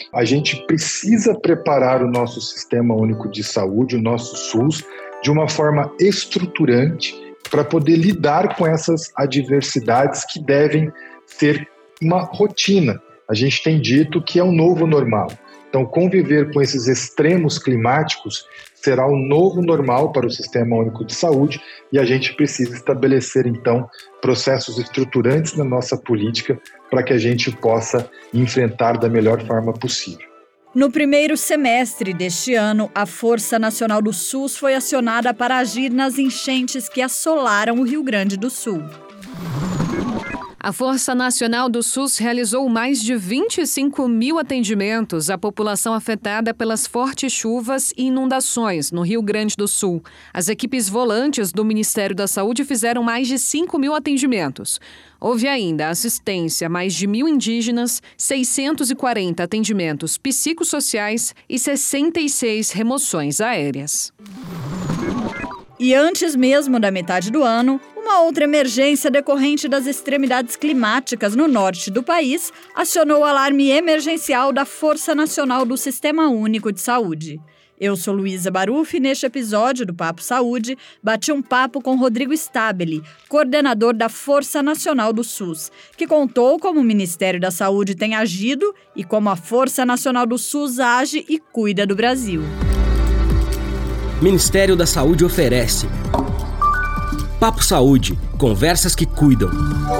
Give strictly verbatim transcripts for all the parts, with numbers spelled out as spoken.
A gente precisa preparar o nosso Sistema Único de Saúde, o nosso SUS, de uma forma estruturante para poder lidar com essas adversidades que devem ser uma rotina. A gente tem dito que é um novo normal. Então, conviver com esses extremos climáticos será o novo normal para o Sistema Único de Saúde e a gente precisa estabelecer, então, processos estruturantes na nossa política para que a gente possa enfrentar da melhor forma possível. No primeiro semestre deste ano, a Força Nacional do SUS foi acionada para agir nas enchentes que assolaram o Rio Grande do Sul. A Força Nacional do SUS realizou mais de vinte e cinco mil atendimentos à população afetada pelas fortes chuvas e inundações no Rio Grande do Sul. As equipes volantes do Ministério da Saúde fizeram mais de cinco mil atendimentos. Houve ainda assistência a mais de mil indígenas, seiscentos e quarenta atendimentos psicossociais e sessenta e seis remoções aéreas. E antes mesmo da metade do ano, uma outra emergência decorrente das extremidades climáticas no norte do país acionou o alarme emergencial da Força Nacional do Sistema Único de Saúde. Eu sou Luísa Baruffi e neste episódio do Papo Saúde bati um papo com Rodrigo Stabile, coordenador da Força Nacional do SUS, que contou como o Ministério da Saúde tem agido e como a Força Nacional do SUS age e cuida do Brasil. Ministério da Saúde oferece Papo Saúde, conversas que cuidam.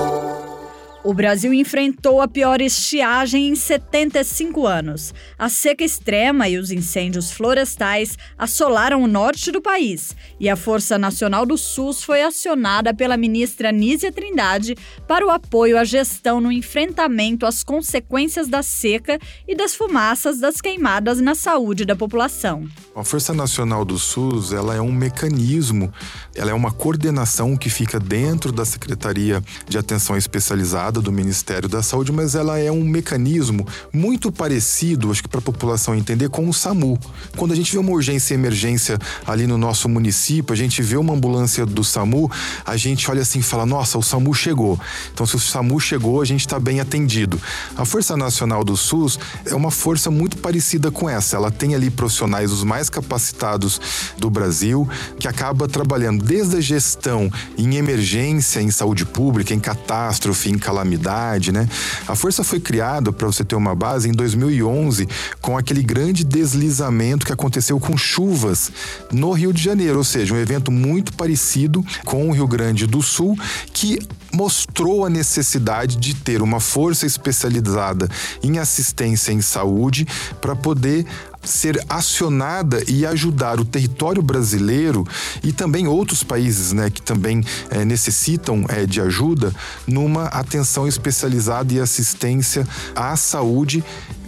O Brasil enfrentou a pior estiagem em setenta e cinco anos. A seca extrema e os incêndios florestais assolaram o norte do país e a Força Nacional do SUS foi acionada pela ministra Nízia Trindade para o apoio à gestão no enfrentamento às consequências da seca e das fumaças das queimadas na saúde da população. A Força Nacional do SUS, ela é um mecanismo, ela é uma coordenação que fica dentro da Secretaria de Atenção Especializada do Ministério da Saúde, mas ela é um mecanismo muito parecido, acho que para a população entender, com o SAMU. Quando a gente vê uma urgência e emergência ali no nosso município, a gente vê uma ambulância do SAMU, a gente olha assim e fala, nossa, o SAMU chegou. Então, se o SAMU chegou, a gente está bem atendido. A Força Nacional do SUS é uma força muito parecida com essa. Ela tem ali profissionais os mais capacitados do Brasil, que acaba trabalhando desde a gestão em emergência, em saúde pública, em catástrofe, em calamidade, né? A força foi criada, para você ter uma base, em dois mil e onze, com aquele grande deslizamento que aconteceu com chuvas no Rio de Janeiro, ou seja, um evento muito parecido com o Rio Grande do Sul, que mostrou a necessidade de ter uma força especializada em assistência em saúde para poder ser acionada e ajudar o território brasileiro e também outros países, né, que também é, necessitam é, de ajuda numa atenção especializada e assistência à saúde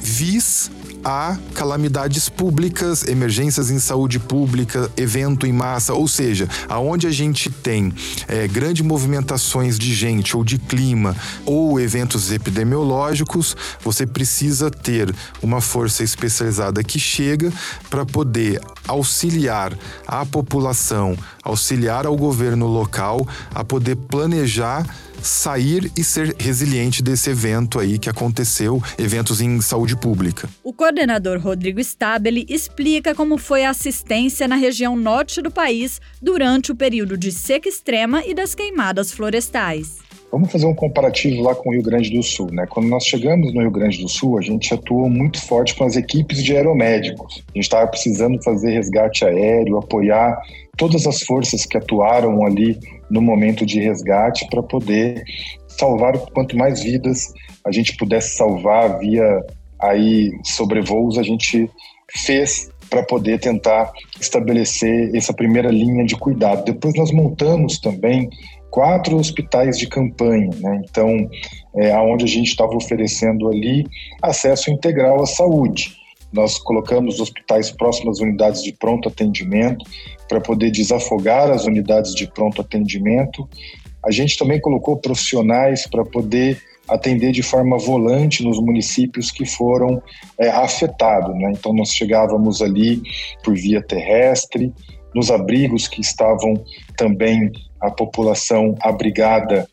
vis a calamidades públicas, emergências em saúde pública, evento em massa, ou seja, aonde a gente tem é, grandes movimentações de gente ou de clima ou eventos epidemiológicos, você precisa ter uma força especializada que chega para poder auxiliar a população, auxiliar ao governo local a poder planejar, sair e ser resiliente desse evento aí que aconteceu, eventos em saúde pública. O coordenador Rodrigo Stabile explica como foi a assistência na região norte do país durante o período de seca extrema e das queimadas florestais. Vamos fazer um comparativo lá com o Rio Grande do Sul, né? Quando nós chegamos no Rio Grande do Sul, a gente atuou muito forte com as equipes de aeromédicos. A gente estava precisando fazer resgate aéreo, apoiar todas as forças que atuaram ali no momento de resgate para poder salvar quanto mais vidas a gente pudesse salvar via aí sobrevoos, a gente fez para poder tentar estabelecer essa primeira linha de cuidado. Depois nós montamos também quatro hospitais de campanha, né? Então, é, onde a gente estava oferecendo ali acesso integral à saúde. Nós colocamos hospitais próximos às unidades de pronto atendimento para poder desafogar as unidades de pronto atendimento. A gente também colocou profissionais para poder atender de forma volante nos municípios que foram é, afetados, né? Então, nós chegávamos ali por via terrestre, nos abrigos que estavam também a população abrigada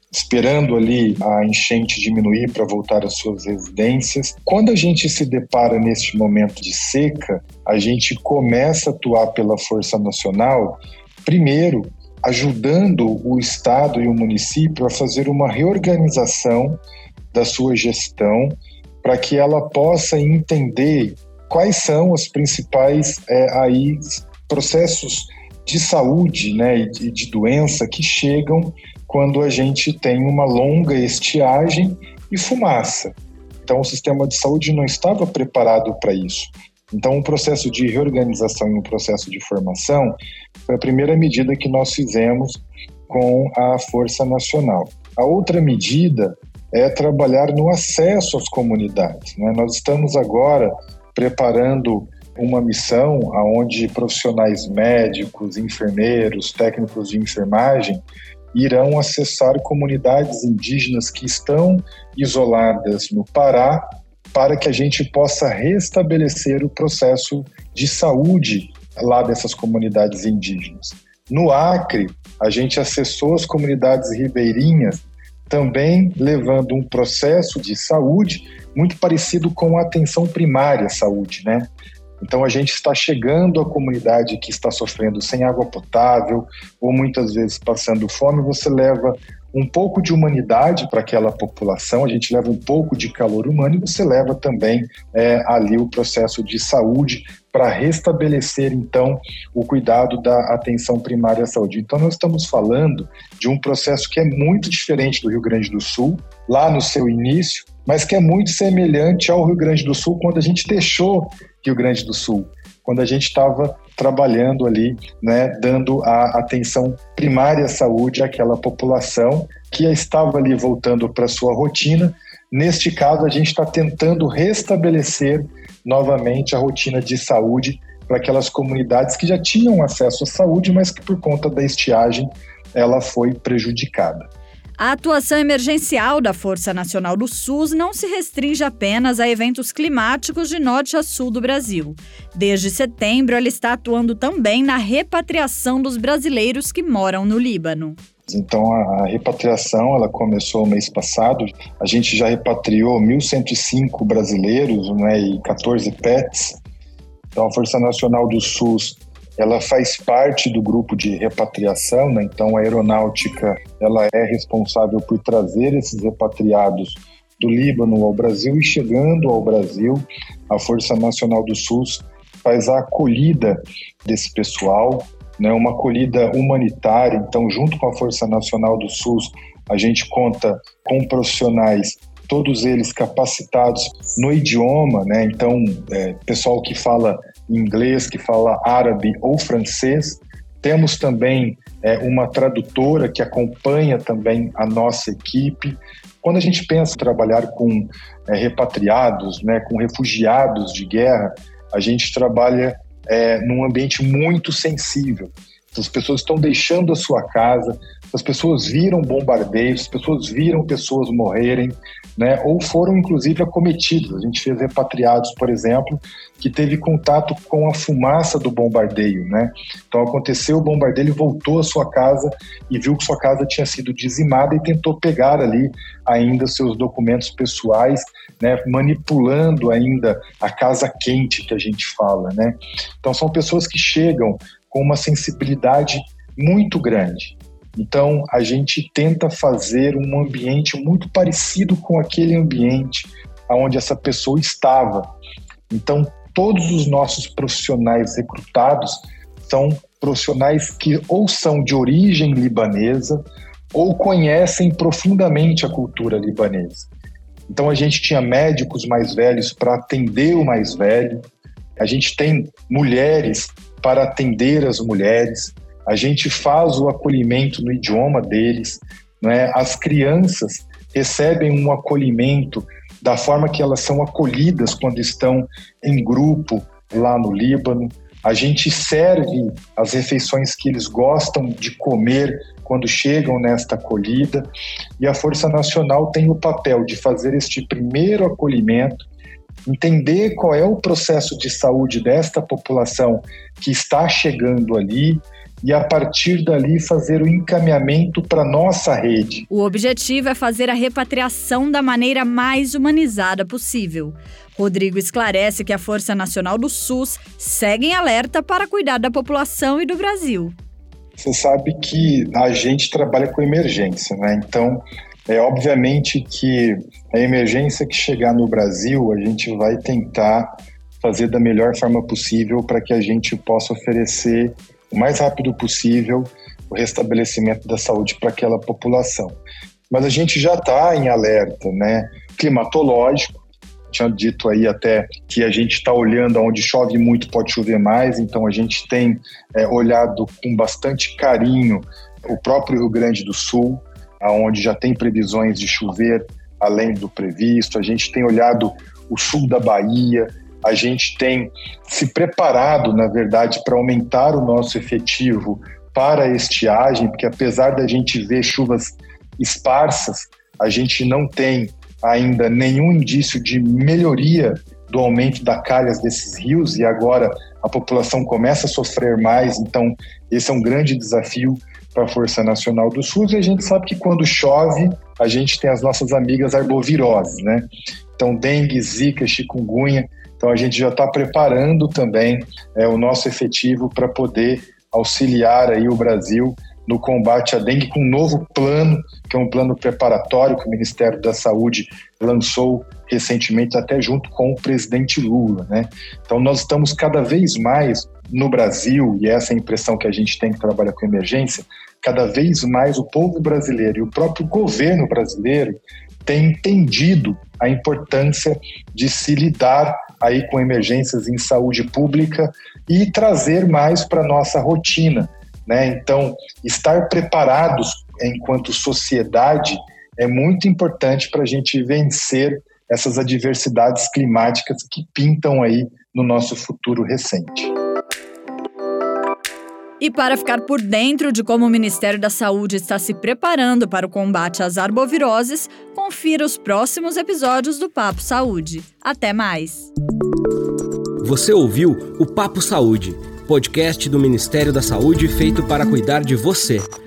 esperando ali a enchente diminuir para voltar às suas residências. Quando a gente se depara neste momento de seca, a gente começa a atuar pela Força Nacional, primeiro ajudando o Estado e o município a fazer uma reorganização da sua gestão para que ela possa entender quais são os principais é, aí, processos de saúde, né, e de, de doença que chegam quando a gente tem uma longa estiagem e fumaça. Então, o sistema de saúde não estava preparado para isso. Então, um processo de reorganização e um processo de formação foi a primeira medida que nós fizemos com a Força Nacional. A outra medida é trabalhar no acesso às comunidades, né? Nós estamos agora preparando uma missão onde profissionais médicos, enfermeiros, técnicos de enfermagem irão acessar comunidades indígenas que estão isoladas no Pará para que a gente possa restabelecer o processo de saúde lá dessas comunidades indígenas. No Acre, a gente acessou as comunidades ribeirinhas também levando um processo de saúde muito parecido com a atenção primária à saúde, né? Então a gente está chegando à comunidade que está sofrendo sem água potável ou muitas vezes passando fome, você leva um pouco de humanidade para aquela população, a gente leva um pouco de calor humano e você leva também é, ali o processo de saúde para restabelecer, então, o cuidado da atenção primária à saúde. Então, nós estamos falando de um processo que é muito diferente do Rio Grande do Sul, lá no seu início, mas que é muito semelhante ao Rio Grande do Sul quando a gente deixou Rio Grande do Sul, quando a gente estava trabalhando ali, né, dando a atenção primária à saúde àquela população que estava ali voltando para a sua rotina. Neste caso, a gente está tentando restabelecer novamente a rotina de saúde para aquelas comunidades que já tinham acesso à saúde, mas que por conta da estiagem ela foi prejudicada. A atuação emergencial da Força Nacional do SUS não se restringe apenas a eventos climáticos de norte a sul do Brasil. Desde setembro, ela está atuando também na repatriação dos brasileiros que moram no Líbano. Então, a repatriação ela começou no mês passado. A gente já repatriou mil cento e cinco brasileiros, né, e quatorze pets. Então, a Força Nacional do SUS ela faz parte do grupo de repatriação, né? Então a aeronáutica ela é responsável por trazer esses repatriados do Líbano ao Brasil e chegando ao Brasil, a Força Nacional do SUS faz a acolhida desse pessoal, né? Uma acolhida humanitária. Então, junto com a Força Nacional do SUS, a gente conta com profissionais, todos eles capacitados no idioma, né? Então, é, pessoal que fala inglês, que fala árabe ou francês. Temos também é, uma tradutora que acompanha também a nossa equipe. Quando a gente pensa em trabalhar com é, repatriados, né, com refugiados de guerra, a gente trabalha é, num ambiente muito sensível. As pessoas estão deixando a sua casa, as pessoas viram bombardeios, as pessoas viram pessoas morrerem, né, ou foram inclusive acometidas. A gente fez repatriados, por exemplo, que teve contato com a fumaça do bombardeio, né? Então aconteceu o bombardeio, ele voltou à sua casa e viu que sua casa tinha sido dizimada e tentou pegar ali ainda seus documentos pessoais, né, manipulando ainda a casa quente que a gente fala, né? Então são pessoas que chegam com uma sensibilidade muito grande. Então, a gente tenta fazer um ambiente muito parecido com aquele ambiente onde essa pessoa estava. Então, todos os nossos profissionais recrutados são profissionais que ou são de origem libanesa ou conhecem profundamente a cultura libanesa. Então, a gente tinha médicos mais velhos para atender o mais velho, a gente tem mulheres para atender as mulheres, a gente faz o acolhimento no idioma deles, né? As crianças recebem um acolhimento da forma que elas são acolhidas quando estão em grupo lá no Líbano. A gente serve as refeições que eles gostam de comer quando chegam nesta acolhida, e a Força Nacional tem o papel de fazer este primeiro acolhimento, entender qual é o processo de saúde desta população que está chegando ali, e a partir dali fazer o encaminhamento para nossa rede. O objetivo é fazer a repatriação da maneira mais humanizada possível. Rodrigo esclarece que a Força Nacional do SUS segue em alerta para cuidar da população e do Brasil. Você sabe que a gente trabalha com emergência, né? Então, é obviamente que a emergência que chegar no Brasil, a gente vai tentar fazer da melhor forma possível para que a gente possa oferecer o mais rápido possível o restabelecimento da saúde para aquela população. Mas a gente já está em alerta, né? Climatológico, tinha dito aí até que a gente está olhando onde chove muito, pode chover mais, então a gente tem é, olhado com bastante carinho o próprio Rio Grande do Sul, onde já tem previsões de chover além do previsto, a gente tem olhado o sul da Bahia, a gente tem se preparado, na verdade, para aumentar o nosso efetivo para a estiagem, porque apesar da gente ver chuvas esparsas, a gente não tem ainda nenhum indício de melhoria do aumento da calhas desses rios e agora a população começa a sofrer mais, então esse é um grande desafio para a Força Nacional do SUS, e a gente sabe que quando chove, a gente tem as nossas amigas arboviroses, né? Então, dengue, zika, chikungunya, então a gente já está preparando também é, o nosso efetivo para poder auxiliar aí o Brasil no combate à dengue com um novo plano, que é um plano preparatório que o Ministério da Saúde lançou recentemente, até junto com o presidente Lula, né? Então nós estamos cada vez mais no Brasil, e essa é a impressão que a gente tem que trabalhar com emergência, cada vez mais o povo brasileiro e o próprio governo brasileiro tem entendido a importância de se lidar aí com emergências em saúde pública e trazer mais para a nossa rotina, né? Então, estar preparados enquanto sociedade é muito importante para a gente vencer essas adversidades climáticas que pintam aí no nosso futuro recente. E para ficar por dentro de como o Ministério da Saúde está se preparando para o combate às arboviroses, confira os próximos episódios do Papo Saúde. Até mais! Você ouviu o Papo Saúde, podcast do Ministério da Saúde feito para cuidar de você.